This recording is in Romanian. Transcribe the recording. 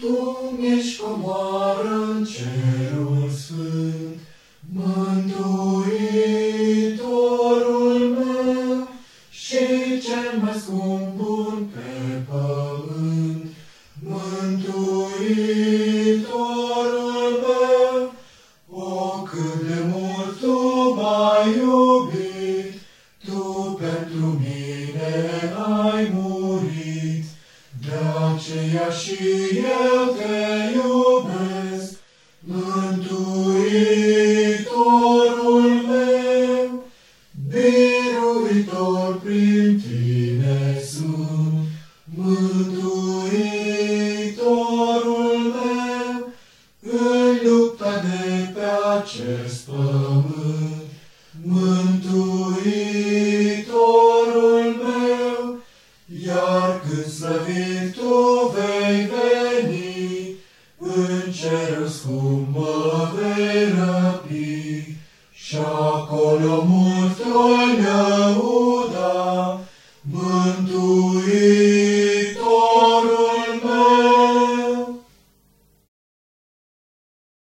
Tu mi-ești comoară în cerul sfânt, Mântuitorul meu și cel mai scump bun pe pământ. Mântuitorul meu, o, cât de mult Tu m-ai iubit, Tu pentru mine ai murit, de aceea și eu Te iubesc, Mântuitorul meu, biruitor prin Tine sunt, Mântuitorul meu, în lupta de pe acest pământ, Mântuitorul meu, iar când slăvit Tu vei veni, în cerul scump mă vei răpi, și acolo mult voi lăuda